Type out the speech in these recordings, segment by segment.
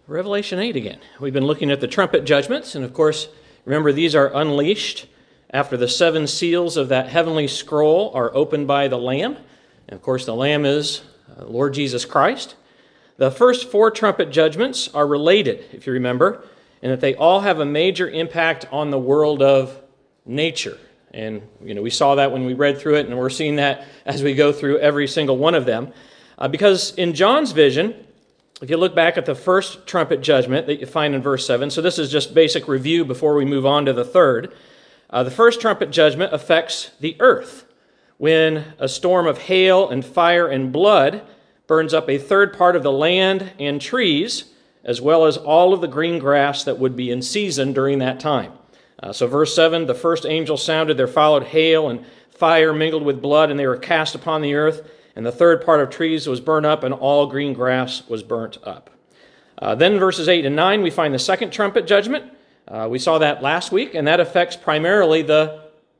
Revelation 8 again. We've been looking at the trumpet judgments, and of course, remember these are unleashed after the 7 seals of that heavenly scroll are opened by the Lamb. And of course, the Lamb is Lord Jesus Christ. The first 4 trumpet judgments are related, if you remember, in that they all have a major impact on the world of nature. And, we saw that when we read through it, and we're seeing that as we go through every single one of them. Because in John's vision, if you look back at the first trumpet judgment that you find in verse 7, so this is just basic review before we move on to the third. The first trumpet judgment affects the earth when a storm of hail and fire and blood burns up a third part of the land and trees, as well as all of the green grass that would be in season during that time. So verse 7, the first angel sounded, there followed hail and fire mingled with blood, and they were cast upon the earth. And the third part of trees was burned up, and all green grass was burnt up. Then in verses 8 and 9, we find the second trumpet judgment. We saw that last week, and that affects primarily the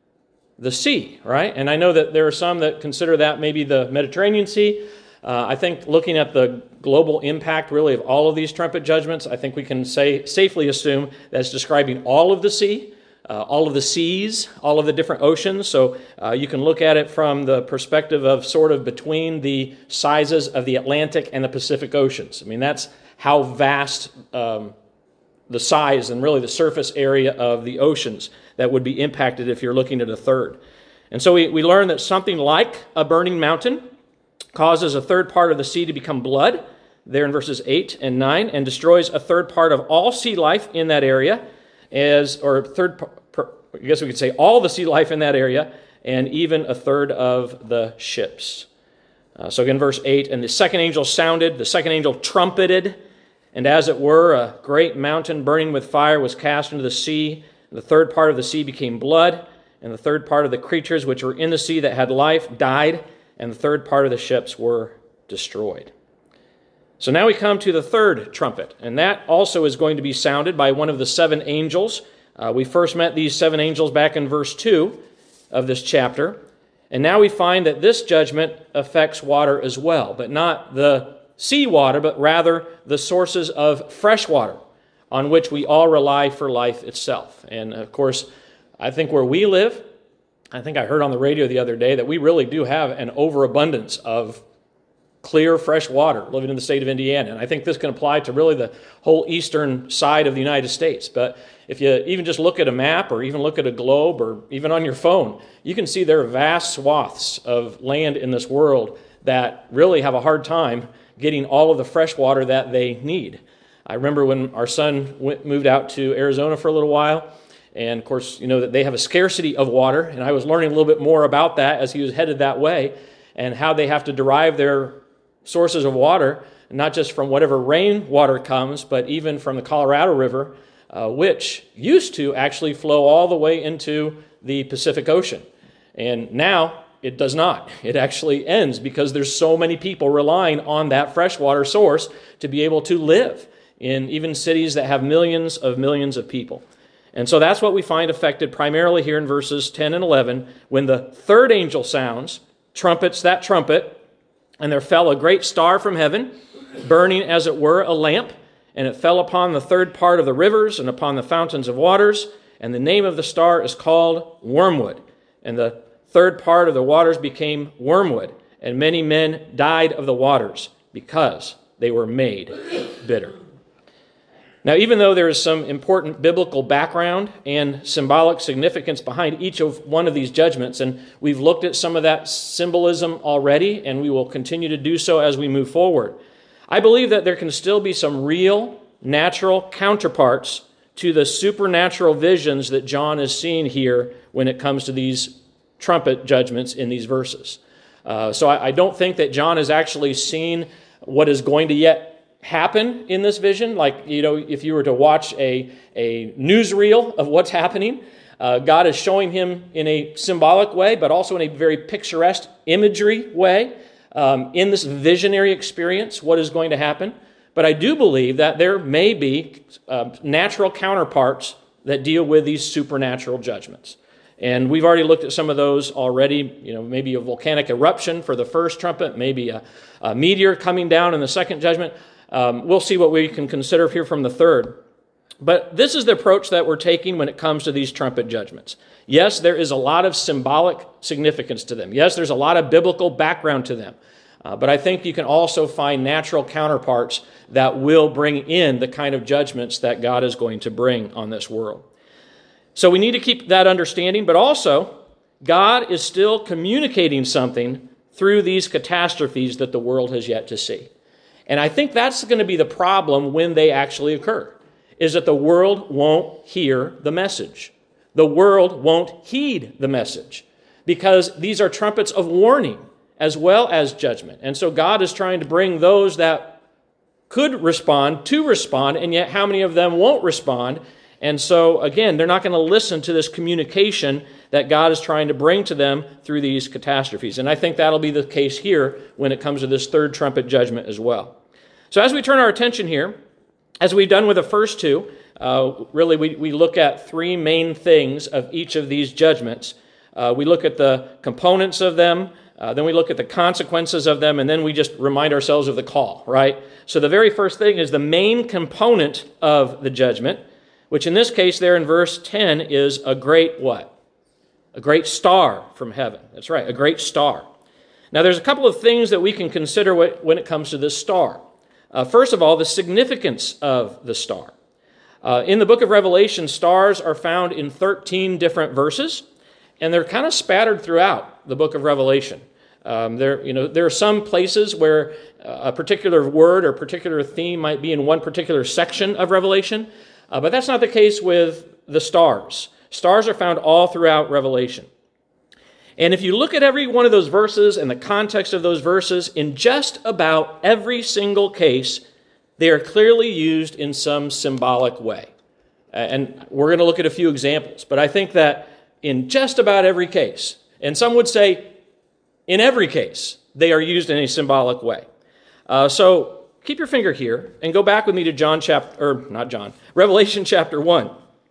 sea, right? And I know that there are some that consider that maybe the Mediterranean Sea. I think looking at the global impact, really, of all of these trumpet judgments, I think we can safely assume that it's describing all of the sea, all of the seas, all of the different oceans. So you can look at it from the perspective of sort of between the sizes of the Atlantic and the Pacific Oceans. I mean, that's how vast the size and really the surface area of the oceans that would be impacted if you're looking at a third. And so we learn that something like a burning mountain causes a third part of the sea to become blood, there in verses 8 and 9, and destroys a third part of all sea life in that area, I guess we could say all the sea life in that area, and even a third of the ships. So again, verse 8, and the second angel sounded, the second angel trumpeted, and as it were, a great mountain burning with fire was cast into the sea. The third part of the sea became blood, and the third part of the creatures which were in the sea that had life died, and the third part of the ships were destroyed. So now we come to the third trumpet, and that also is going to be sounded by one of the 7 angels. We first met these 7 angels back in verse 2 of this chapter, and now we find that this judgment affects water as well, but not the sea water, but rather the sources of fresh water on which we all rely for life itself. And of course, I think where we live, I think I heard on the radio the other day that we really do have an overabundance of clear, fresh water living in the state of Indiana. And I think this can apply to really the whole eastern side of the United States. But if you even just look at a map or even look at a globe or even on your phone, you can see there are vast swaths of land in this world that really have a hard time getting all of the fresh water that they need. I remember when our son moved out to Arizona for a little while, and of course, that they have a scarcity of water, and I was learning a little bit more about that as he was headed that way, and how they have to derive their sources of water, not just from whatever rainwater comes, but even from the Colorado River, which used to actually flow all the way into the Pacific Ocean. And now it does not. It actually ends because there's so many people relying on that freshwater source to be able to live in even cities that have millions of people. And so that's what we find affected primarily here in verses 10 and 11, when the third angel sounds, trumpets that trumpet, and there fell a great star from heaven, burning as it were a lamp, and it fell upon the third part of the rivers and upon the fountains of waters, and the name of the star is called Wormwood. And the third part of the waters became wormwood, and many men died of the waters because they were made bitter. Now, even though there is some important biblical background and symbolic significance behind each of one of these judgments, and we've looked at some of that symbolism already, and we will continue to do so as we move forward, I believe that there can still be some real, natural counterparts to the supernatural visions that John is seeing here when it comes to these trumpet judgments in these verses. So I don't think that John has actually seen what is going to yet happen in this vision. Like, if you were to watch a newsreel of what's happening, God is showing him in a symbolic way, but also in a very picturesque imagery way, in this visionary experience, what is going to happen. But I do believe that there may be natural counterparts that deal with these supernatural judgments. And we've already looked at some of those already, maybe a volcanic eruption for the first trumpet, maybe a meteor coming down in the second judgment. We'll see what we can consider here from the third. But this is the approach that we're taking when it comes to these trumpet judgments. Yes, there is a lot of symbolic significance to them. Yes, there's a lot of biblical background to them. But I think you can also find natural counterparts that will bring in the kind of judgments that God is going to bring on this world. So we need to keep that understanding, but also God is still communicating something through these catastrophes that the world has yet to see. And I think that's going to be the problem when they actually occur, is that the world won't hear the message. The world won't heed the message because these are trumpets of warning as well as judgment. And so God is trying to bring those that could respond to respond, and yet how many of them won't respond? And so, again, they're not going to listen to this communication that God is trying to bring to them through these catastrophes. And I think that'll be the case here when it comes to this third trumpet judgment as well. So as we turn our attention here, as we've done with the first two, really we look at three main things of each of these judgments. We look at the components of them, then we look at the consequences of them, and then we just remind ourselves of the call, right? So the very first thing is the main component of the judgment, which in this case there in verse 10 is a great what? A great star from heaven. That's right, a great star. Now there's a couple of things that we can consider when it comes to this star. First of all, the significance of the star. In the book of Revelation, stars are found in 13 different verses, and they're kind of spattered throughout the book of Revelation. There are some places where a particular word or particular theme might be in one particular section of Revelation, but that's not the case with the stars. Stars are found all throughout Revelation. And if you look at every one of those verses and the context of those verses, in just about every single case, they are clearly used in some symbolic way. And we're going to look at a few examples, but I think that in just about every case, and some would say in every case, they are used in a symbolic way. So keep your finger here and go back with me to Revelation chapter 1.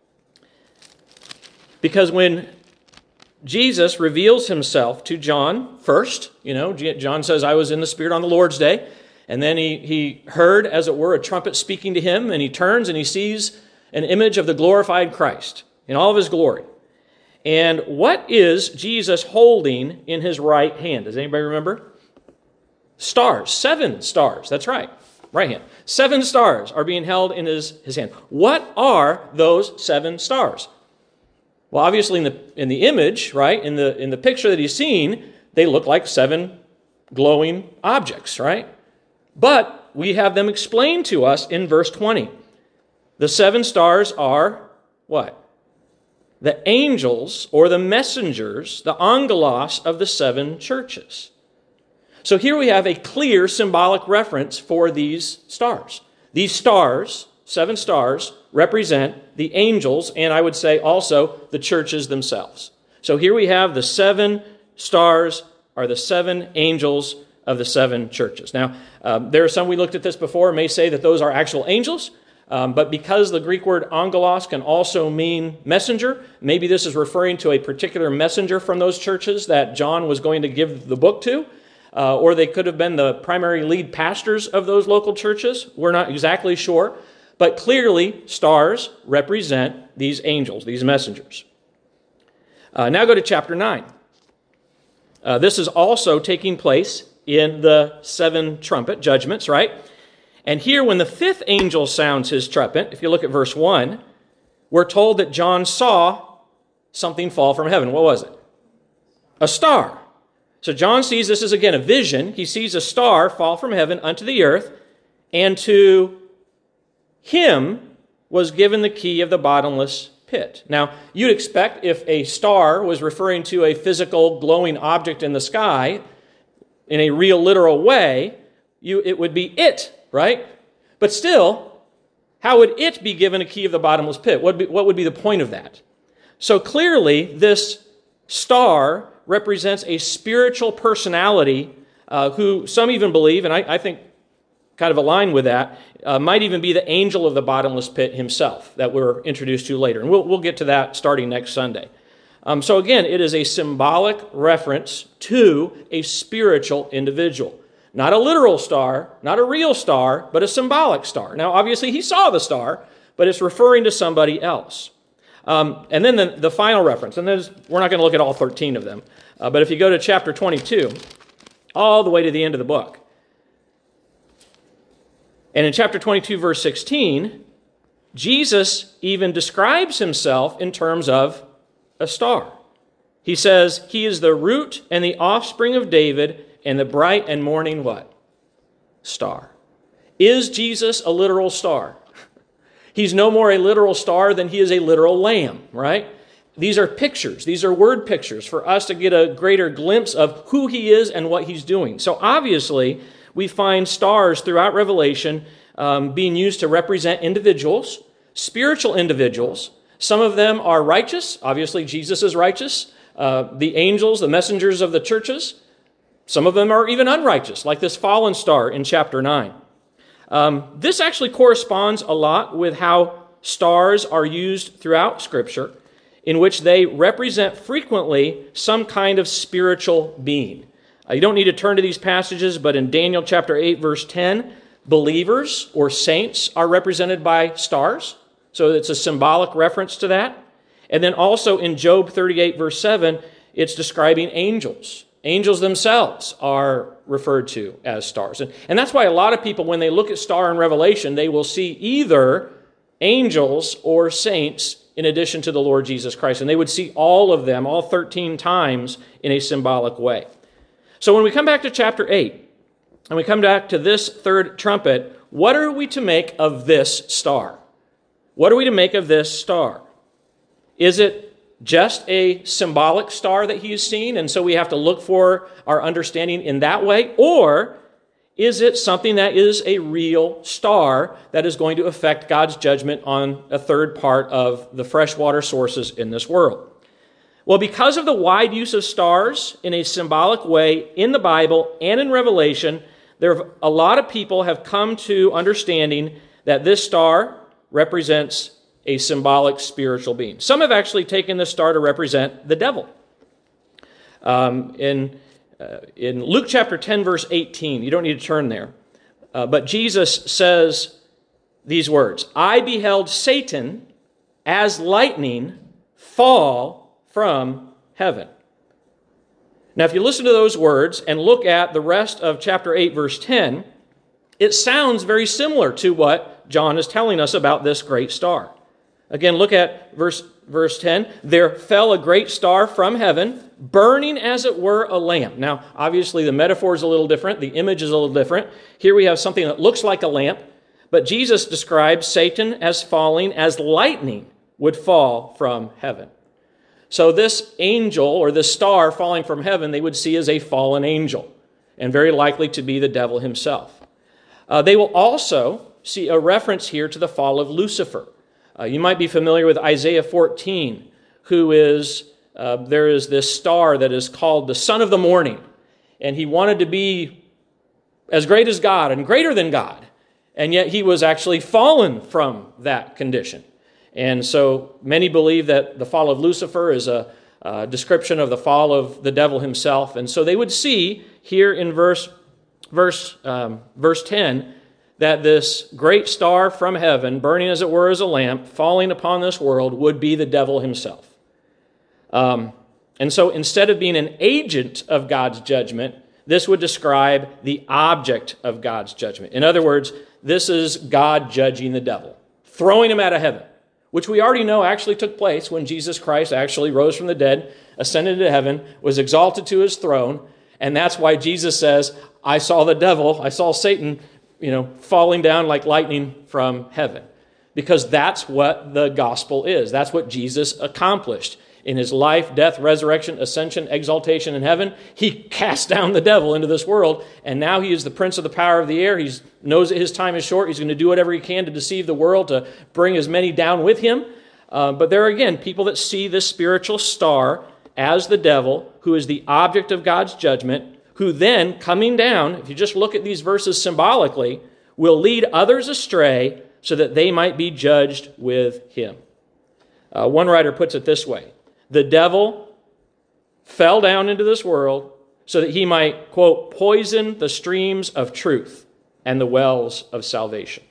Because when Jesus reveals himself to John first, John says, I was in the Spirit on the Lord's day. And then he heard, as it were, a trumpet speaking to him, and he turns and he sees an image of the glorified Christ in all of his glory. And what is Jesus holding in his right hand? Does anybody remember? Stars, 7 stars. That's right, right hand. 7 stars are being held in his hand. What are those 7 stars? Well, obviously in the image, right, in the picture that he's seen, they look like 7 glowing objects, right? But we have them explained to us in verse 20. The 7 stars are what? The angels or the messengers, the angelos of the 7 churches. So here we have a clear symbolic reference for these stars. These stars, 7 stars, represent the angels, and I would say also the churches themselves. So here we have the 7 stars are the 7 angels of the 7 churches. Now, there are some, we looked at this before, may say that those are actual angels, but because the Greek word angelos can also mean messenger, maybe this is referring to a particular messenger from those churches that John was going to give the book to, or they could have been the primary lead pastors of those local churches. We're not exactly sure. But clearly, stars represent these angels, these messengers. Now go to chapter 9. This is also taking place in the 7 trumpet judgments, right? And here, when the 5th angel sounds his trumpet, if you look at verse 1, we're told that John saw something fall from heaven. What was it? A star. So John sees, this is again a vision. He sees a star fall from heaven unto the earth, and to him was given the key of the bottomless pit. Now, you'd expect if a star was referring to a physical glowing object in the sky in a real literal way, it would be it, right? But still, how would it be given a key of the bottomless pit? What would be the point of that? So clearly, this star represents a spiritual personality who some even believe, and I think kind of align with that, might even be the angel of the bottomless pit himself that we're introduced to later. And we'll get to that starting next Sunday. So again, it is a symbolic reference to a spiritual individual. Not a literal star, not a real star, but a symbolic star. Now, obviously, he saw the star, but it's referring to somebody else. And then the final reference, and we're not going to look at all 13 of them, but if you go to chapter 22, all the way to the end of the book, and in chapter 22, verse 16, Jesus even describes himself in terms of a star. He says, he is the root and the offspring of David and the bright and morning what? Star. Is Jesus a literal star? He's no more a literal star than he is a literal lamb, right? These are pictures. These are word pictures for us to get a greater glimpse of who he is and what he's doing. So obviously, we find stars throughout Revelation being used to represent individuals, spiritual individuals. Some of them are righteous. Obviously, Jesus is righteous. The angels, the messengers of the churches. Some of them are even unrighteous, like this fallen star in chapter 9. This actually corresponds a lot with how stars are used throughout Scripture, in which they represent frequently some kind of spiritual being. You don't need to turn to these passages, but in Daniel chapter 8, verse 10, believers or saints are represented by stars. So it's a symbolic reference to that. And then also in Job 38, verse 7, it's describing angels. Angels themselves are referred to as stars. And that's why a lot of people, when they look at star in Revelation, they will see either angels or saints in addition to the Lord Jesus Christ. And they would see all of them, all 13 times, in a symbolic way. So when we come back to chapter 8, and we come back to this third trumpet, what are we to make of this star? What are we to make of this star? Is it just a symbolic star that he is seeing, and so we have to look for our understanding in that way? Or is it something that is a real star that is going to affect God's judgment on a third part of the freshwater sources in this world? Well, because of the wide use of stars in a symbolic way in the Bible and in Revelation, a lot of people have come to understanding that this star represents a symbolic spiritual being. Some have actually taken this star to represent the devil. In Luke chapter 10, verse 18, you don't need to turn there, but Jesus says these words, "I beheld Satan as lightning fall from heaven." Now, if you listen to those words and look at the rest of chapter 8, verse 10, it sounds very similar to what John is telling us about this great star. Again, look at verse 10. "There fell a great star from heaven, burning as it were a lamp." Now, obviously, the metaphor is a little different. The image is a little different. Here we have something that looks like a lamp, but Jesus describes Satan as falling as lightning would fall from heaven. So this angel, or this star falling from heaven, they would see as a fallen angel, and very likely to be the devil himself. They will also see a reference here to the fall of Lucifer. You might be familiar with Isaiah 14, there is this star that is called the Son of the Morning, and he wanted to be as great as God and greater than God, and yet he was actually fallen from that condition. And so many believe that the fall of Lucifer is a description of the fall of the devil himself. And so they would see here in verse 10 that this great star from heaven, burning as it were as a lamp, falling upon this world, would be the devil himself. And so instead of being an agent of God's judgment, this would describe the object of God's judgment. In other words, this is God judging the devil, throwing him out of heaven, which we already know actually took place when Jesus Christ actually rose from the dead, ascended into heaven, was exalted to his throne, and that's why Jesus says, I saw Satan, falling down like lightning from heaven. Because that's what the gospel is. That's what Jesus accomplished. In his life, death, resurrection, ascension, exaltation in heaven, he cast down the devil into this world, and now he is the prince of the power of the air. He knows that his time is short. He's going to do whatever he can to deceive the world, to bring as many down with him. But there are, again, people that see this spiritual star as the devil, who is the object of God's judgment, who then, coming down, if you just look at these verses symbolically, will lead others astray so that they might be judged with him. One writer puts it this way: the devil fell down into this world so that he might, quote, poison the streams of truth and the wells of salvation.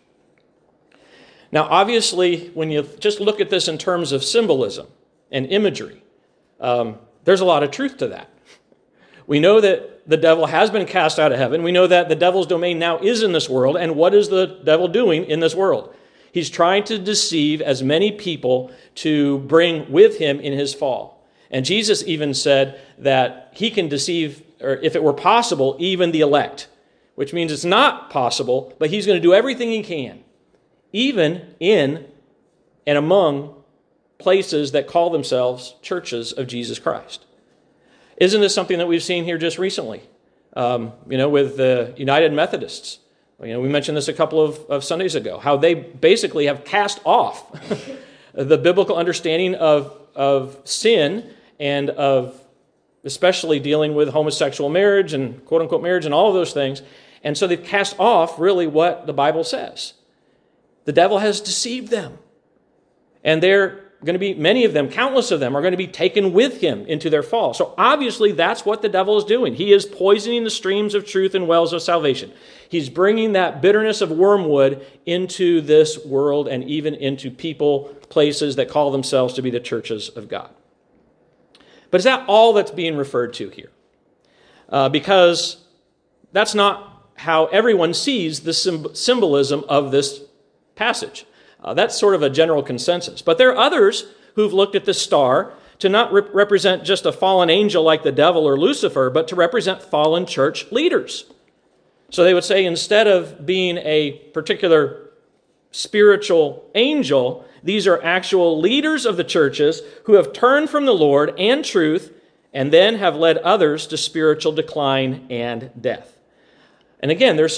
Now, obviously, when you just look at this in terms of symbolism and imagery, there's a lot of truth to that. We know that the devil has been cast out of heaven. We know that the devil's domain now is in this world. And what is the devil doing in this world? He's trying to deceive as many people to bring with him in his fall. And Jesus even said that he can deceive, or if it were possible, even the elect, which means it's not possible, but he's going to do everything he can, even in and among places that call themselves churches of Jesus Christ. Isn't this something that we've seen here just recently? With the United Methodists. We mentioned this a couple of Sundays ago, how they basically have cast off the biblical understanding of sin and of especially dealing with homosexual marriage and quote-unquote marriage and all of those things. And so they've cast off really what the Bible says. The devil has deceived them. And they're going to be, many of them, countless of them, are going to be taken with him into their fall. So obviously that's what the devil is doing. He is poisoning the streams of truth and wells of salvation. He's bringing that bitterness of wormwood into this world and even into people, places that call themselves to be the churches of God. But is that all that's being referred to here? Because that's not how everyone sees the symbolism of this passage. That's sort of a general consensus. But there are others who've looked at the star to not represent just a fallen angel like the devil or Lucifer, but to represent fallen church leaders. So they would say instead of being a particular spiritual angel, these are actual leaders of the churches who have turned from the Lord and truth and then have led others to spiritual decline and death. And again, there's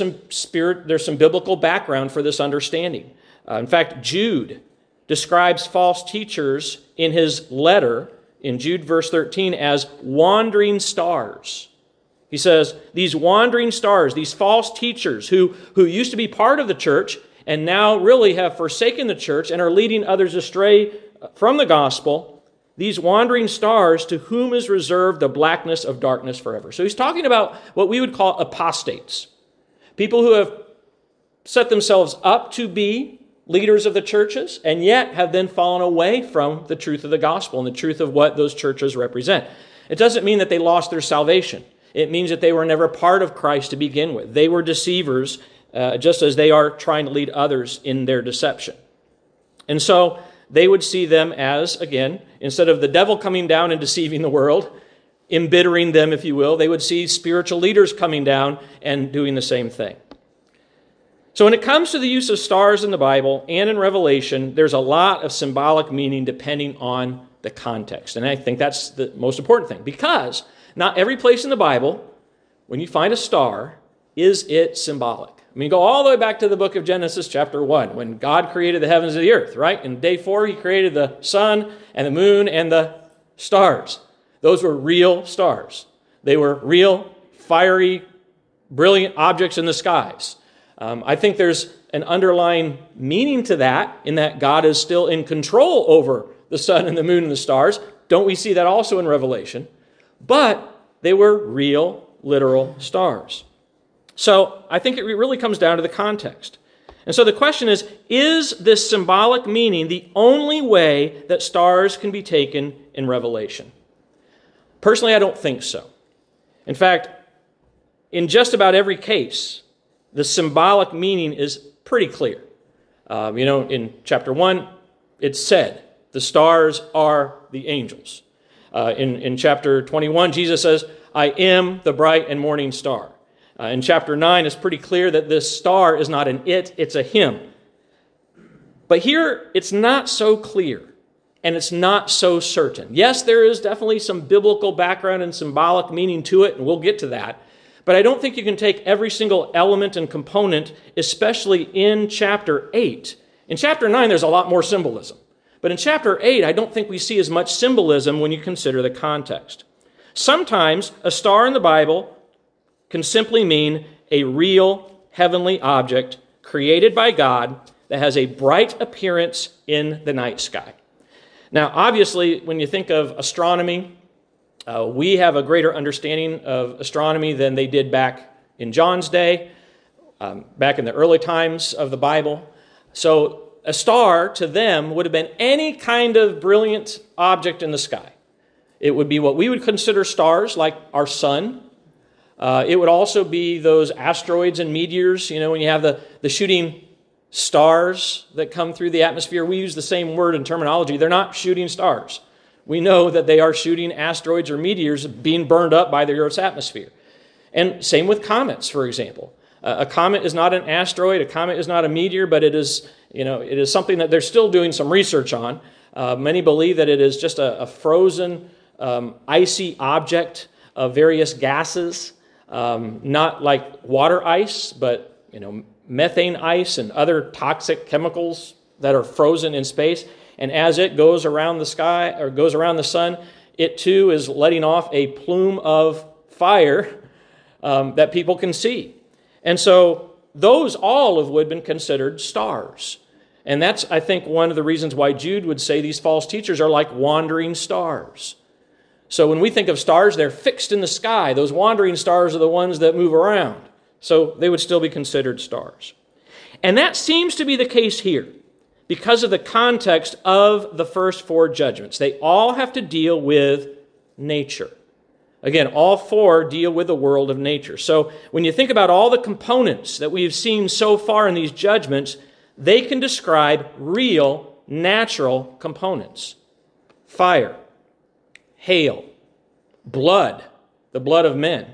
some biblical background for this understanding. In fact, Jude describes false teachers in his letter, in Jude verse 13, as wandering stars. He says, these wandering stars, these false teachers who used to be part of the church and now really have forsaken the church and are leading others astray from the gospel, these wandering stars to whom is reserved the blackness of darkness forever. So he's talking about what we would call apostates, people who have set themselves up to be leaders of the churches, and yet have then fallen away from the truth of the gospel and the truth of what those churches represent. It doesn't mean that they lost their salvation. It means that they were never part of Christ to begin with. They were deceivers, just as they are trying to lead others in their deception. And so they would see them as, again, instead of the devil coming down and deceiving the world, embittering them, if you will, they would see spiritual leaders coming down and doing the same thing. So when it comes to the use of stars in the Bible and in Revelation, there's a lot of symbolic meaning depending on the context. And I think that's the most important thing, because not every place in the Bible, when you find a star, is it symbolic. I mean, go all the way back to the book of Genesis chapter 1, when God created the heavens and the earth, right? In day 4, he created the sun and the moon and the stars. Those were real stars. They were real, fiery, brilliant objects in the skies. I think there's an underlying meaning to that, in that God is still in control over the sun and the moon and the stars. Don't we see that also in Revelation? But they were real, literal stars. So I think it really comes down to the context. And so the question is this symbolic meaning the only way that stars can be taken in Revelation? Personally, I don't think so. In fact, in just about every case, the symbolic meaning is pretty clear. In chapter 1, it's said, the stars are the angels. In chapter 21, Jesus says, I am the bright and morning star. In chapter 9, it's pretty clear that this star is not an it, it's a him. But here, it's not so clear, and it's not so certain. Yes, there is definitely some biblical background and symbolic meaning to it, and we'll get to that. But I don't think you can take every single element and component, especially in chapter 8. In chapter 9, there's a lot more symbolism. But in chapter 8, I don't think we see as much symbolism when you consider the context. Sometimes a star in the Bible can simply mean a real heavenly object created by God that has a bright appearance in the night sky. Now, obviously, when you think of astronomy, We have a greater understanding of astronomy than they did back in John's day, back in the early times of the Bible. So a star to them would have been any kind of brilliant object in the sky. It would be what we would consider stars, like our sun. It would also be those asteroids and meteors. When you have the shooting stars that come through the atmosphere, we use the same word and terminology. They're not shooting stars. We know that they are shooting asteroids or meteors being burned up by the Earth's atmosphere. And same with comets, for example. A comet is not an asteroid. A comet is not a meteor, but it is something that they're still doing some research on. Many believe that it is just a frozen, icy object of various gases, not like water ice, but methane ice and other toxic chemicals that are frozen in space. And as it goes around the sky or goes around the sun, it too is letting off a plume of fire that people can see. And so those all would have been considered stars. And that's, I think, one of the reasons why Jude would say these false teachers are like wandering stars. So when we think of stars, they're fixed in the sky. Those wandering stars are the ones that move around. So they would still be considered stars. And that seems to be the case here because of the context of the first four judgments. They all have to deal with nature. Again, all four deal with the world of nature. So when you think about all the components that we've seen so far in these judgments, they can describe real, natural components. Fire, hail, blood, the blood of men.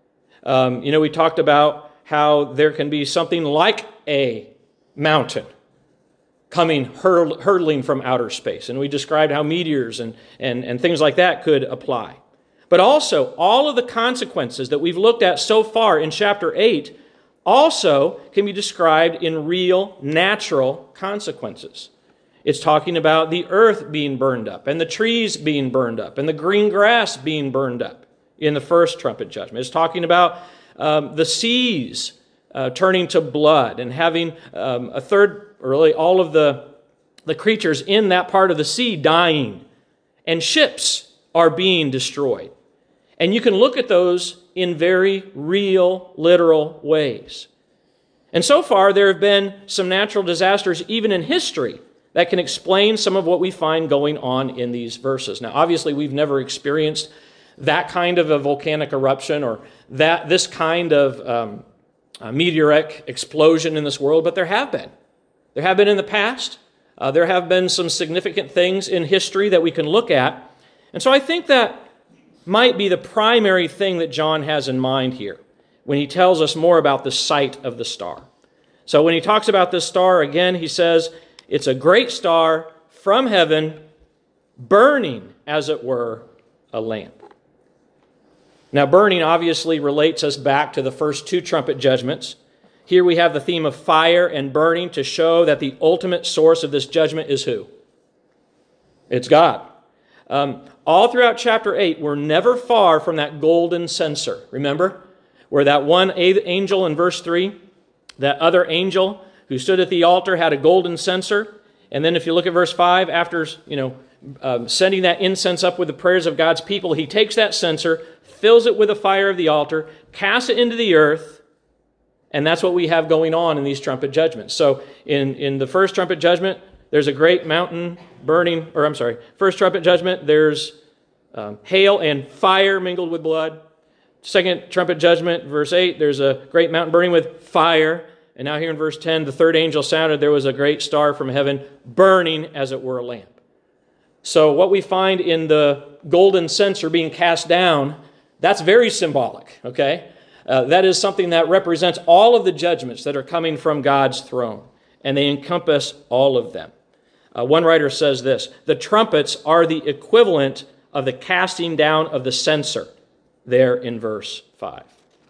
We talked about how there can be something like a mountain coming hurtling from outer space. And we described how meteors and things like that could apply. But also, all of the consequences that we've looked at so far in chapter 8 also can be described in real, natural consequences. It's talking about the earth being burned up, and the trees being burned up, and the green grass being burned up in the first trumpet judgment. It's talking about the seas turning to blood and having a third, or really all of the creatures in that part of the sea dying, and ships are being destroyed. And you can look at those in very real, literal ways. And so far, there have been some natural disasters, even in history, that can explain some of what we find going on in these verses. Now, obviously, we've never experienced that kind of a volcanic eruption or this kind of meteoric explosion in this world, but there have been. There have been in the past. There have been some significant things in history that we can look at. And so I think that might be the primary thing that John has in mind here when he tells us more about the sight of the star. So when he talks about this star, again, he says, it's a great star from heaven, burning, as it were, a lamp. Now, burning obviously relates us back to the first two trumpet judgments. Here we have the theme of fire and burning to show that the ultimate source of this judgment is who? It's God. All throughout chapter 8, we're never far from that golden censer. Remember? Where that one angel in verse 3, that other angel who stood at the altar had a golden censer. And then if you look at verse 5, after sending that incense up with the prayers of God's people, he takes that censer, fills it with the fire of the altar, casts it into the earth, and that's what we have going on in these trumpet judgments. So in the first trumpet judgment, there's a great mountain burning, first trumpet judgment, there's hail and fire mingled with blood. Second trumpet judgment, verse 8, there's a great mountain burning with fire. And now here in verse 10, the third angel sounded, there was a great star from heaven burning as it were a lamp. So what we find in the golden censer being cast down, that's very symbolic, okay? That is something that represents all of the judgments that are coming from God's throne, and they encompass all of them. One writer says this, the trumpets are the equivalent of the casting down of the censer, there in verse 5.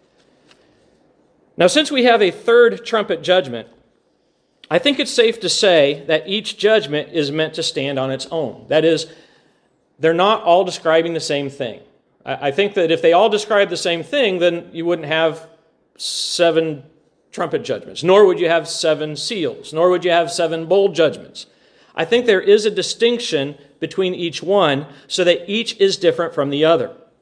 Now, since we have a third trumpet judgment, I think it's safe to say that each judgment is meant to stand on its own. That is, they're not all describing the same thing. I think that if they all describe the same thing, then you wouldn't have 7 trumpet judgments, nor would you have 7 seals, nor would you have 7 bowl judgments. I think there is a distinction between each one so that each is different from the other.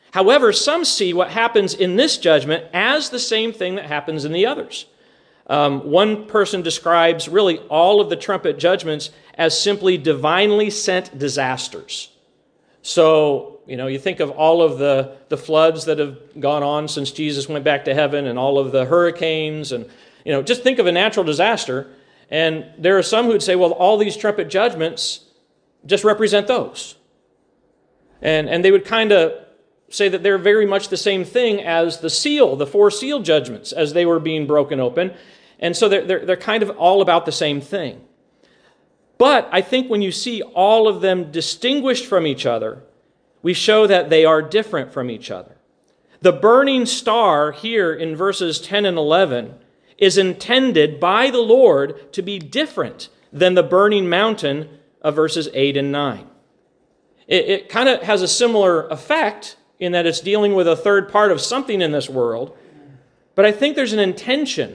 However, some see what happens in this judgment as the same thing that happens in the others. One person describes really all of the trumpet judgments as simply divinely sent disasters. So, you think of all of the floods that have gone on since Jesus went back to heaven and all of the hurricanes and, just think of a natural disaster. And there are some who would say, well, all these trumpet judgments just represent those. And they would kind of say that they're very much the same thing as the 4 seal judgments as they were being broken open. And so they're kind of all about the same thing. But I think when you see all of them distinguished from each other, we show that they are different from each other. The burning star here in verses 10 and 11 is intended by the Lord to be different than the burning mountain of verses 8 and 9. It kind of has a similar effect in that it's dealing with a third part of something in this world, but I think there's an intention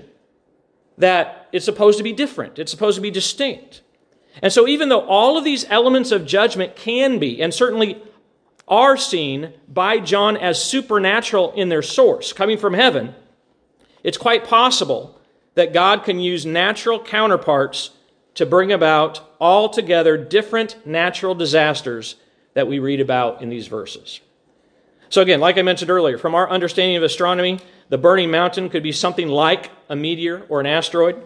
that it's supposed to be different. It's supposed to be distinct. And so even though all of these elements of judgment can be, and certainly are seen by John as supernatural in their source, coming from heaven, it's quite possible that God can use natural counterparts to bring about altogether different natural disasters that we read about in these verses. So again, like I mentioned earlier, from our understanding of astronomy, the burning mountain could be something like a meteor or an asteroid.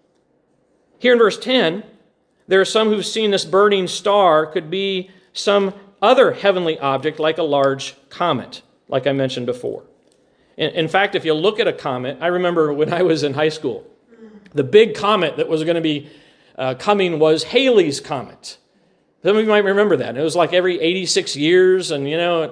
Here in verse 10, there are some who've seen this burning star could be some other heavenly object like a large comet, like I mentioned before. In fact, if you look at a comet, I remember when I was in high school, the big comet that was going to be coming was Halley's Comet. Some of you might remember that. It was like every 86 years, and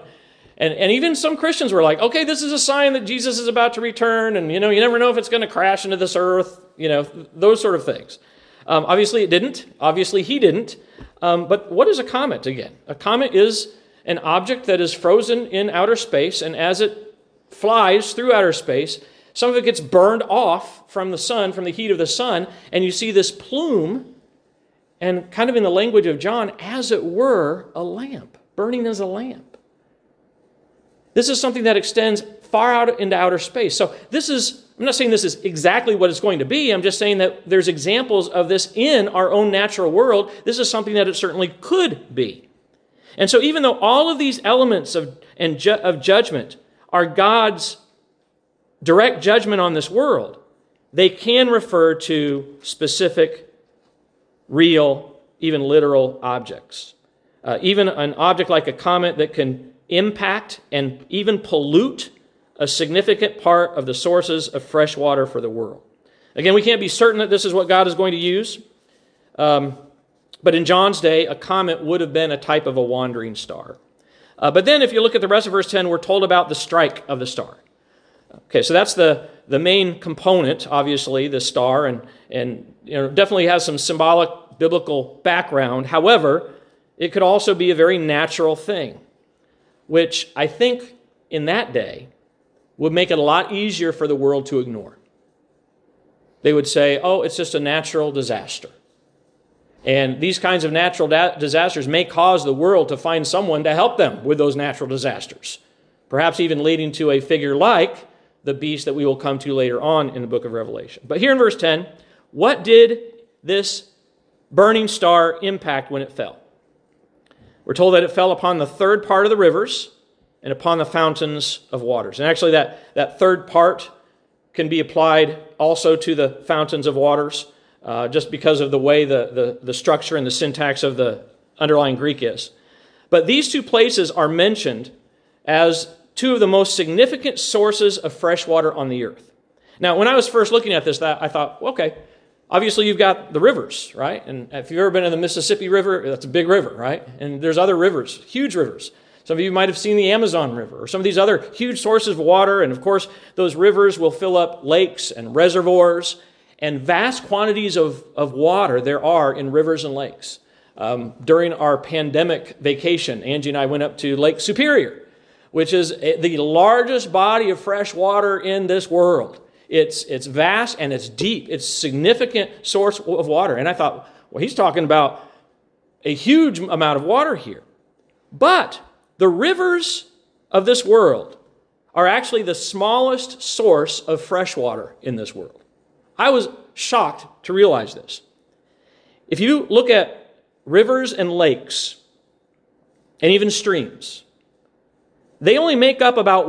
and even some Christians were like, okay, this is a sign that Jesus is about to return, and you never know if it's going to crash into this earth, those sort of things. Obviously it didn't. Obviously he didn't. But what is a comet again? A comet is an object that is frozen in outer space, and as it flies through outer space, some of it gets burned off from the sun, from the heat of the sun, and you see this plume, and kind of in the language of John, as it were, a lamp, burning as a lamp. This is something that extends far out into outer space. So I'm not saying this is exactly what it's going to be. I'm just saying that there's examples of this in our own natural world. This is something that it certainly could be. And so even though all of these elements of judgment are God's direct judgment on this world, they can refer to specific, real, even literal objects. Even an object like a comet that can impact and even pollute a significant part of the sources of fresh water for the world. Again, we can't be certain that this is what God is going to use, but in John's day, a comet would have been a type of a wandering star. But then if you look at the rest of verse 10, we're told about the strike of the star. Okay, so that's the main component, obviously, the star, and definitely has some symbolic biblical background. However, it could also be a very natural thing, which I think in that day would make it a lot easier for the world to ignore. They would say, oh, it's just a natural disaster. And these kinds of natural disasters may cause the world to find someone to help them with those natural disasters, perhaps even leading to a figure like the beast that we will come to later on in the book of Revelation. But here in verse 10, what did this burning star impact when it fell? We're told that it fell upon the third part of the rivers and upon the fountains of waters. And actually that third part can be applied also to the fountains of waters, just because of the way the structure and the syntax of the underlying Greek is. But these two places are mentioned as two of the most significant sources of fresh water on the earth. Now, when I was first looking at this, I thought, okay, obviously you've got the rivers, right? And if you've ever been in the Mississippi River, that's a big river, right? And there's other rivers, huge rivers. Some of you might have seen the Amazon River or some of these other huge sources of water. And of course, those rivers will fill up lakes and reservoirs, and vast quantities of water there are in rivers and lakes. During our pandemic vacation, Angie and I went up to Lake Superior, which is the largest body of fresh water in this world. It's vast and it's deep. It's a significant source of water. And I thought, well, he's talking about a huge amount of water here. But the rivers of this world are actually the smallest source of fresh water in this world. I was shocked to realize this. If you look at rivers and lakes, and even streams, they only make up about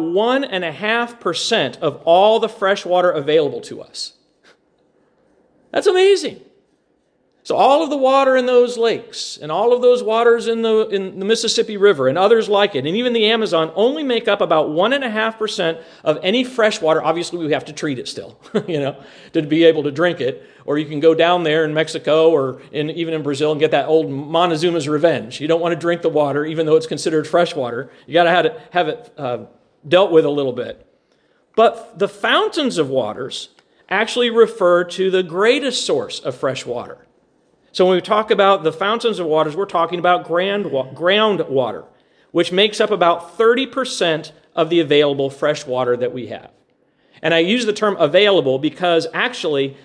1.5% of all the fresh water available to us. That's amazing. So all of the water in those lakes and all of those waters in the Mississippi River and others like it, and even the Amazon, only make up about 1.5% of any fresh water. Obviously, we have to treat it still, to be able to drink it. Or you can go down there in Mexico or even in Brazil and get that old Montezuma's Revenge. You don't want to drink the water, even though it's considered fresh water. You got to have it dealt with a little bit. But the fountains of waters actually refer to the greatest source of fresh water. So when we talk about the fountains of waters, we're talking about groundwater, which makes up about 30% of the available fresh water that we have. And I use the term available because actually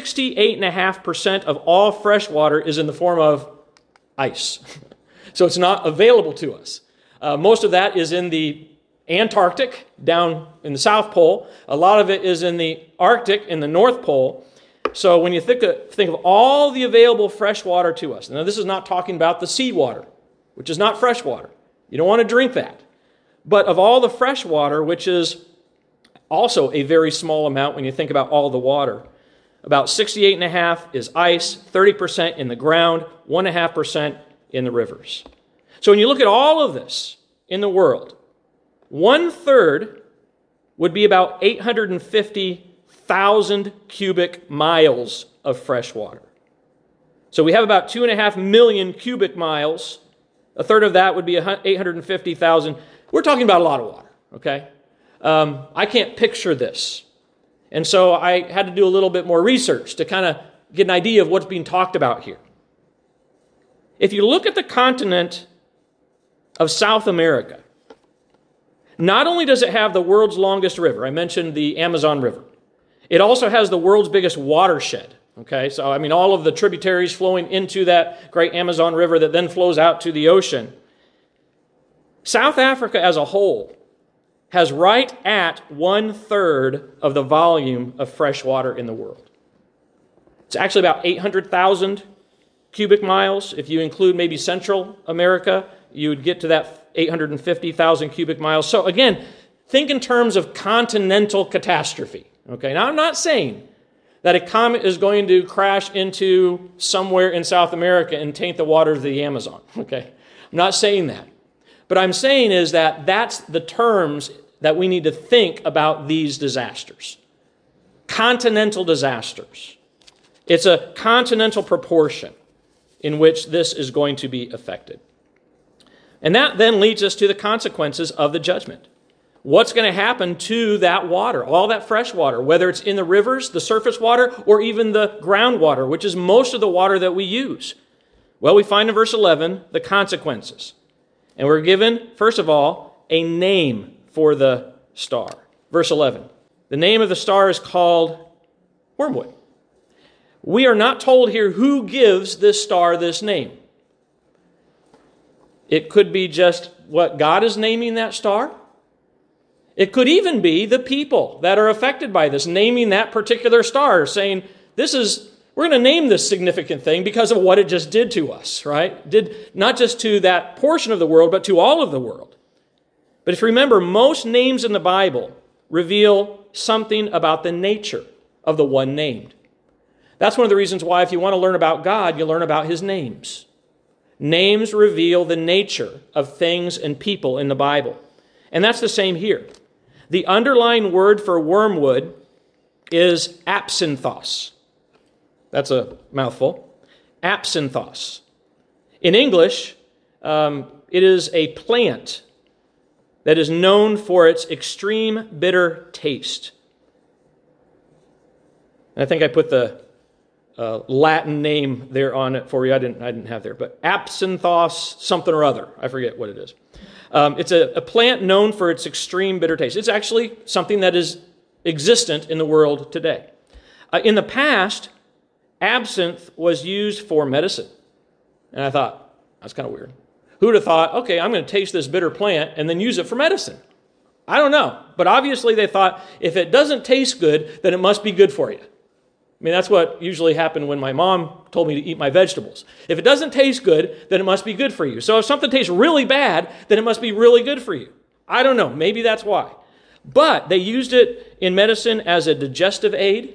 68.5% of all fresh water is in the form of ice. So it's not available to us. Most of that is in the Antarctic, down in the South Pole. A lot of it is in the Arctic, in the North Pole. So when you think of all the available fresh water to us, now this is not talking about the seawater, which is not fresh water. You don't want to drink that. But of all the fresh water, which is also a very small amount when you think about all the water, about 68.5% is ice, 30% in the ground, 1.5% in the rivers. So when you look at all of this in the world, 1/3 would be about 850,000 cubic miles of fresh water. So we have about 2.5 million cubic miles. A third of that would be 850,000. We're talking about a lot of water, okay? I can't picture this. And so I had to do a little bit more research to kind of get an idea of what's being talked about here. If you look at the continent of South America, not only does it have the world's longest river, I mentioned the Amazon River, it also has the world's biggest watershed. Okay, so all of the tributaries flowing into that great Amazon River that then flows out to the ocean. South Africa as a whole has right at 1/3 of the volume of fresh water in the world. It's actually about 800,000 cubic miles. If you include maybe Central America, you would get to that 850,000 cubic miles. So again, think in terms of continental catastrophe. Okay, now I'm not saying that a comet is going to crash into somewhere in South America and taint the waters of the Amazon. Okay, I'm not saying that. But I'm saying is that that's the terms that we need to think about these disasters. Continental disasters. It's a continental proportion in which this is going to be affected. And that then leads us to the consequences of the judgment. What's going to happen to that water, all that fresh water, whether it's in the rivers, the surface water, or even the groundwater, which is most of the water that we use? Well, we find in verse 11 the consequences. And we're given, first of all, a name for the star. Verse 11. The name of the star is called Wormwood. We are not told here who gives this star this name. It could be just what God is naming that star. It could even be the people that are affected by this, naming that particular star, saying, we're going to name this significant thing because of what it just did to us, right? Did not just to that portion of the world, but to all of the world. But if you remember, most names in the Bible reveal something about the nature of the one named. That's one of the reasons why if you want to learn about God, you learn about his names. Names reveal the nature of things and people in the Bible. And that's the same here. The underlying word for wormwood is apsinthos. That's a mouthful. Apsinthos. In English, it is a plant that is known for its extreme bitter taste. And I think I put the Latin name there on it for you. I didn't have there, but apsinthos something or other. I forget what it is. It's a plant known for its extreme bitter taste. It's actually something that is existent in the world today. In the past, absinthe was used for medicine. And I thought, that's kind of weird. Who would have thought, okay, I'm going to taste this bitter plant and then use it for medicine? I don't know. But obviously they thought, if it doesn't taste good, then it must be good for you. I mean, that's what usually happened when my mom told me to eat my vegetables. If it doesn't taste good, then it must be good for you. So if something tastes really bad, then it must be really good for you. I don't know. Maybe that's why. But they used it in medicine as a digestive aid.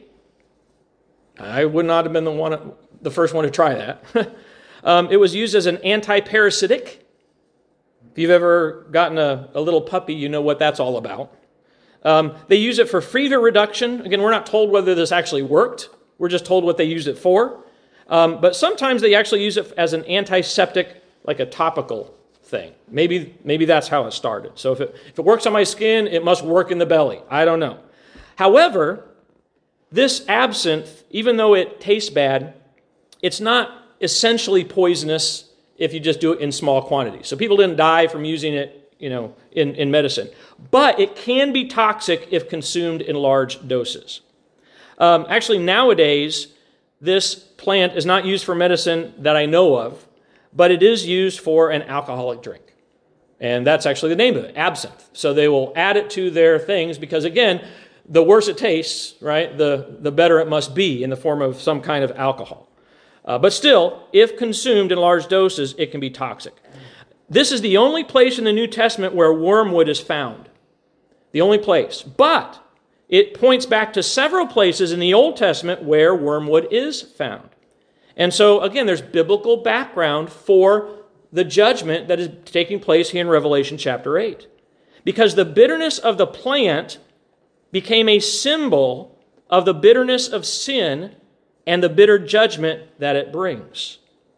I would not have been the first one to try that. It was used as an anti-parasitic. If you've ever gotten a little puppy, you know what that's all about. They use it for fever reduction. Again, we're not told whether this actually worked. We're just told what they used it for. But sometimes they actually use it as an antiseptic, like a topical thing. Maybe that's how it started. So if it works on my skin, it must work in the belly. I don't know. However, this absinthe, even though it tastes bad, it's not essentially poisonous if you just do it in small quantities. So people didn't die from using it, in medicine. But it can be toxic if consumed in large doses. Actually, nowadays, this plant is not used for medicine that I know of, but it is used for an alcoholic drink. And that's actually the name of it, absinthe. So they will add it to their things because, again, the worse it tastes, right, the better it must be in the form of some kind of alcohol. But still, if consumed in large doses, it can be toxic. This is the only place in the New Testament where wormwood is found. The only place. But it points back to several places in the Old Testament where wormwood is found. And so, again, there's biblical background for the judgment that is taking place here in Revelation chapter 8. Because the bitterness of the plant became a symbol of the bitterness of sin and the bitter judgment that it brings.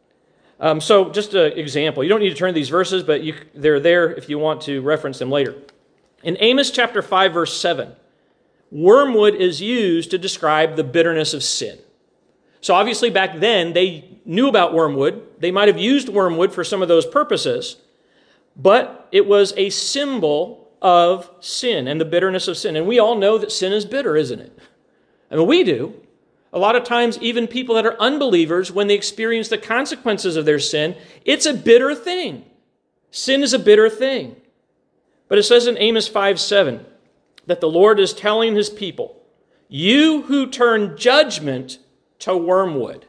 So just an example. You don't need to turn to these verses, but they're there if you want to reference them later. In Amos chapter 5, verse 7, wormwood is used to describe the bitterness of sin. So obviously back then, they knew about wormwood. They might have used wormwood for some of those purposes, but it was a symbol of sin and the bitterness of sin. And we all know that sin is bitter, isn't it? I mean, we do. A lot of times, even people that are unbelievers, when they experience the consequences of their sin, it's a bitter thing. Sin is a bitter thing. But it says in Amos 5:7 that the Lord is telling his people, you who turn judgment to wormwood,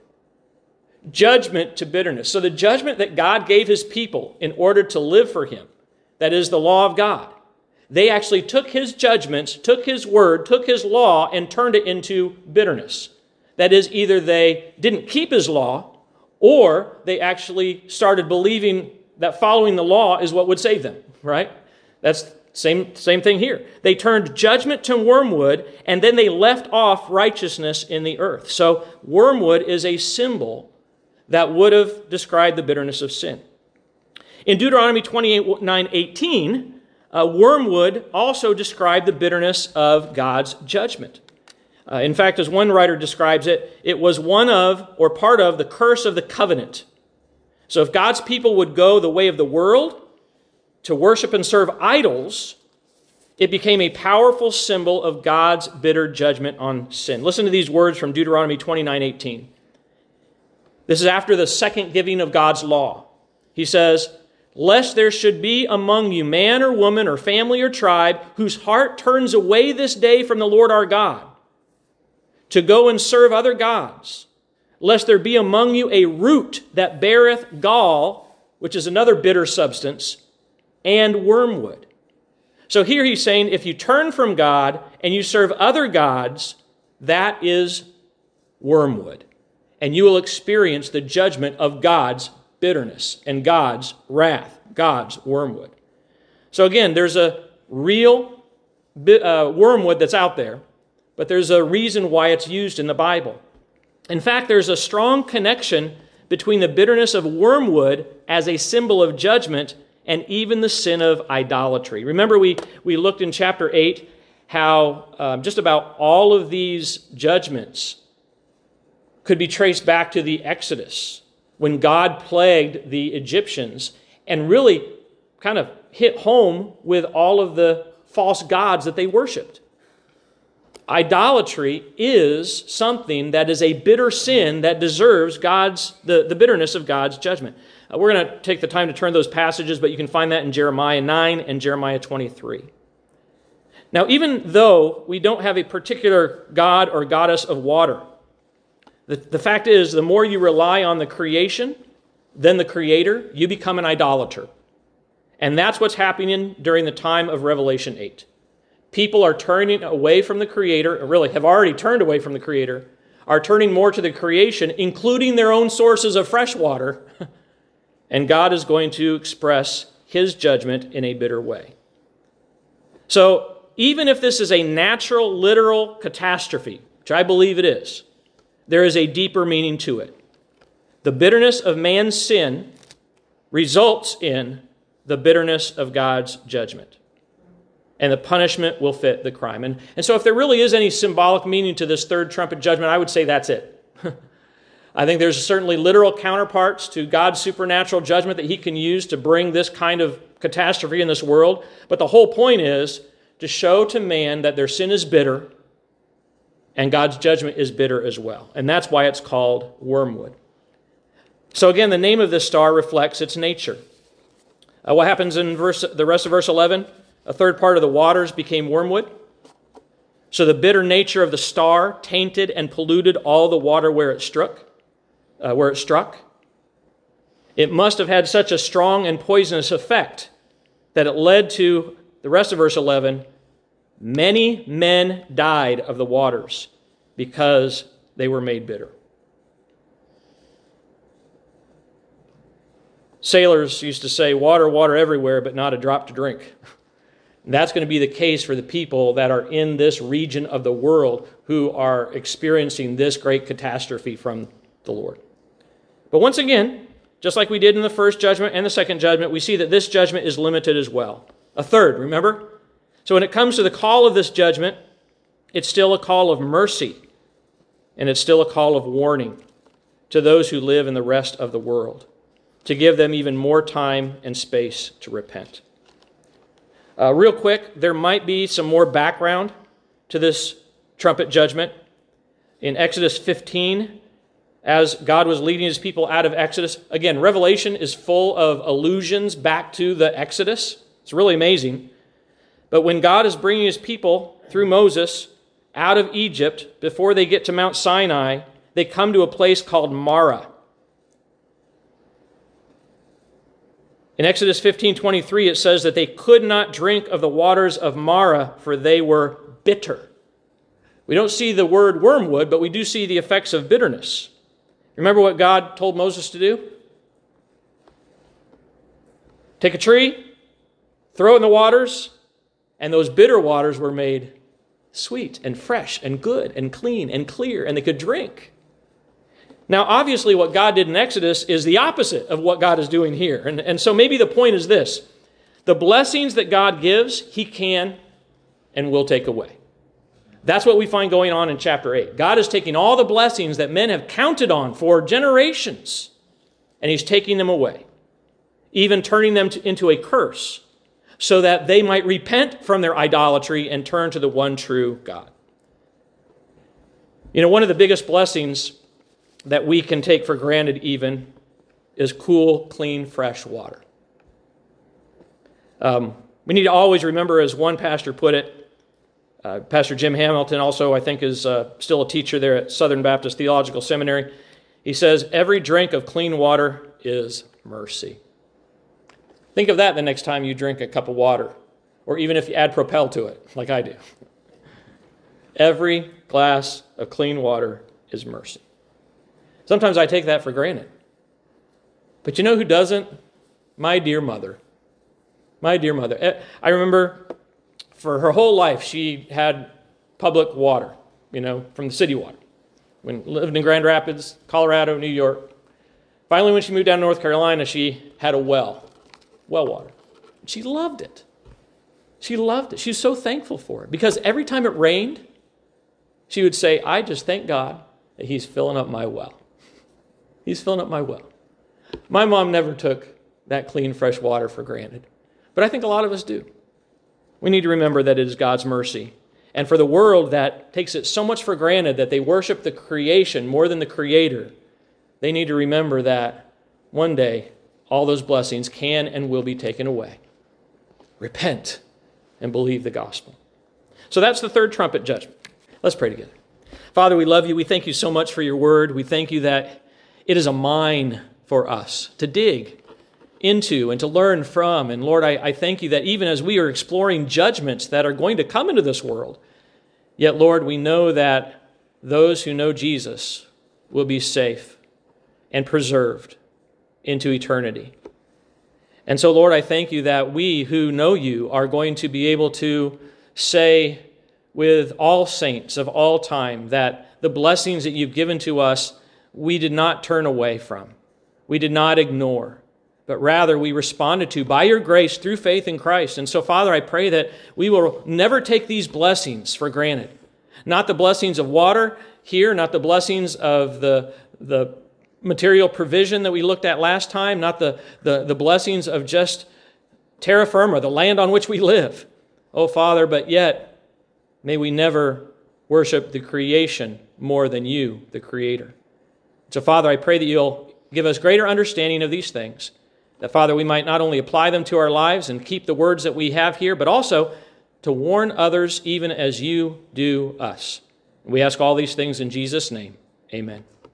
judgment to bitterness. So the judgment that God gave his people in order to live for him, that is the law of God, they actually took his judgments, took his word, took his law, and turned it into bitterness. That is, either they didn't keep his law, or they actually started believing that following the law is what would save them, right? That's same thing here. They turned judgment to wormwood, and then they left off righteousness in the earth. So wormwood is a symbol that would have described the bitterness of sin. In Deuteronomy 29:18, wormwood also described the bitterness of God's judgment. In fact, as one writer describes it, it was one of, or part of, the curse of the covenant. So if God's people would go the way of the world, to worship and serve idols, it became a powerful symbol of God's bitter judgment on sin. Listen to these words from Deuteronomy 29:18. This is after the second giving of God's law. He says, lest there should be among you man or woman or family or tribe whose heart turns away this day from the Lord our God, to go and serve other gods, lest there be among you a root that beareth gall, which is another bitter substance, and wormwood. So here he's saying, if you turn from God and you serve other gods, that is wormwood. And you will experience the judgment of God's bitterness and God's wrath, God's wormwood. So again, there's a real wormwood that's out there, but there's a reason why it's used in the Bible. In fact, there's a strong connection between the bitterness of wormwood as a symbol of judgment and even the sin of idolatry. Remember, we looked in chapter 8 how just about all of these judgments could be traced back to the Exodus, when God plagued the Egyptians and really kind of hit home with all of the false gods that they worshipped. Idolatry is something that is a bitter sin that deserves the bitterness of God's judgment. We're going to take the time to turn those passages, but you can find that in Jeremiah 9 and Jeremiah 23. Now, even though we don't have a particular god or goddess of water, the fact is, the more you rely on the creation than the Creator, you become an idolater. And that's what's happening during the time of Revelation 8. People are turning away from the Creator, or really have already turned away from the Creator, are turning more to the creation, including their own sources of fresh water, and God is going to express His judgment in a bitter way. So, even if this is a natural, literal catastrophe, which I believe it is, there is a deeper meaning to it. The bitterness of man's sin results in the bitterness of God's judgment. And the punishment will fit the crime. And so if there really is any symbolic meaning to this third trumpet judgment, I would say that's it. I think there's certainly literal counterparts to God's supernatural judgment that He can use to bring this kind of catastrophe in this world. But the whole point is to show to man that their sin is bitter and God's judgment is bitter as well. And that's why it's called wormwood. So again, the name of this star reflects its nature. What happens in the rest of verse 11? A third part of the waters became wormwood. So the bitter nature of the star tainted and polluted all the water where it struck. It must have had such a strong and poisonous effect that it led to, the rest of verse 11, many men died of the waters because they were made bitter. Sailors used to say, water, water everywhere, but not a drop to drink. That's going to be the case for the people that are in this region of the world who are experiencing this great catastrophe from the Lord. But once again, just like we did in the first judgment and the second judgment, we see that this judgment is limited as well. A third, remember? So when it comes to the call of this judgment, it's still a call of mercy, and it's still a call of warning to those who live in the rest of the world, to give them even more time and space to repent. Real quick, there might be some more background to this trumpet judgment. In Exodus 15, as God was leading His people out of Exodus, again, Revelation is full of allusions back to the Exodus. It's really amazing. But when God is bringing His people through Moses out of Egypt, before they get to Mount Sinai, they come to a place called Marah. In Exodus 15:23, it says that they could not drink of the waters of Marah, for they were bitter. We don't see the word wormwood, but we do see the effects of bitterness. Remember what God told Moses to do? Take a tree, throw it in the waters, and those bitter waters were made sweet and fresh and good and clean and clear, and they could drink. Now, obviously, what God did in Exodus is the opposite of what God is doing here. And so maybe the point is this. The blessings that God gives, He can and will take away. That's what we find going on in chapter 8. God is taking all the blessings that men have counted on for generations, and He's taking them away, even turning them into a curse, so that they might repent from their idolatry and turn to the one true God. You know, one of the biggest blessings that we can take for granted even is cool, clean, fresh water. We need to always remember, as one pastor put it, Pastor Jim Hamilton also, I think, is still a teacher there at Southern Baptist Theological Seminary. He says, every drink of clean water is mercy. Think of that the next time you drink a cup of water, or even if you add Propel to it, like I do. Every glass of clean water is mercy. Sometimes I take that for granted. But you know who doesn't? My dear mother. My dear mother. I remember for her whole life she had public water, from the city water. When lived in Grand Rapids, Colorado, New York. Finally, when she moved down to North Carolina, she had a well water. She loved it. She loved it. She was so thankful for it. Because every time it rained, she would say, I just thank God that He's filling up my well. He's filling up my well. My mom never took that clean, fresh water for granted. But I think a lot of us do. We need to remember that it is God's mercy. And for the world that takes it so much for granted that they worship the creation more than the Creator, they need to remember that one day all those blessings can and will be taken away. Repent and believe the gospel. So that's the third trumpet judgment. Let's pray together. Father, we love you. We thank you so much for your word. We thank you that it is a mine for us to dig into and to learn from. And Lord, I thank you that even as we are exploring judgments that are going to come into this world, yet, Lord, we know that those who know Jesus will be safe and preserved into eternity. And so, Lord, I thank you that we who know you are going to be able to say with all saints of all time that the blessings that you've given to us, we did not turn away from. We did not ignore, but rather we responded to by your grace through faith in Christ. And so, Father, I pray that we will never take these blessings for granted. Not the blessings of water here, not the blessings of the material provision that we looked at last time, not the blessings of just terra firma, the land on which we live. Oh, Father, but yet, may we never worship the creation more than you, the Creator. So, Father, I pray that you'll give us greater understanding of these things, that, Father, we might not only apply them to our lives and keep the words that we have here, but also to warn others even as you do us. We ask all these things in Jesus' name. Amen.